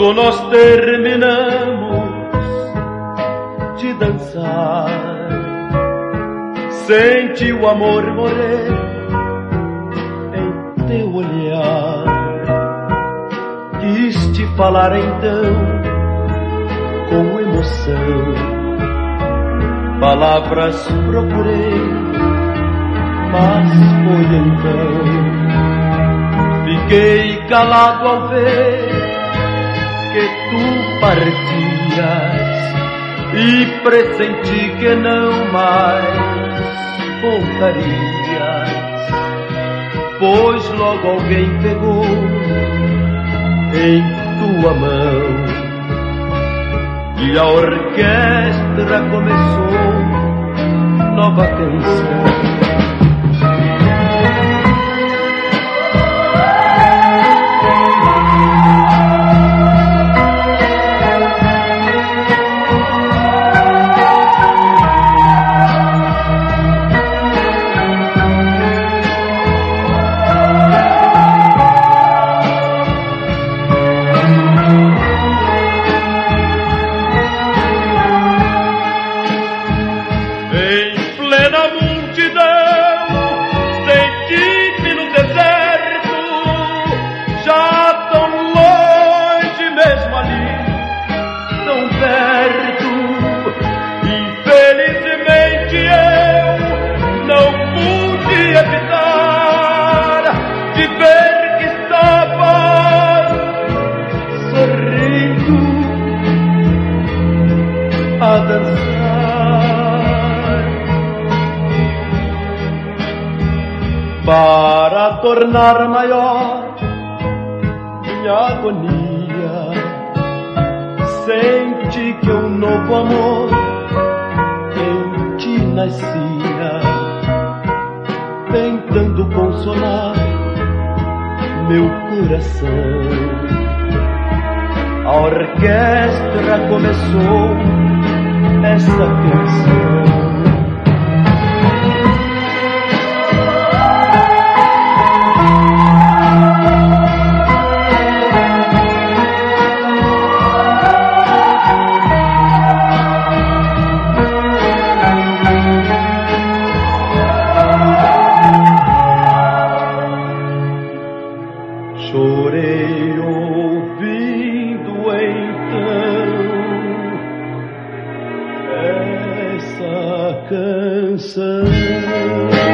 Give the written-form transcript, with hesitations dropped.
Quando nós terminamos de dançar, senti o amor morrer em teu olhar. Quis te falar então com emoção, palavras procurei, mas foi então. Fiquei calado ao ver que tu partias e pressenti que não mais voltarias, pois logo alguém pegou em tua mão e a orquestra começou nova canção. A dançar para tornar maior minha agonia, senti que um novo amor em ti nascia, tentando consolar meu coração. A orquestra começou essa canção. Chorei ouvindo então essa canção.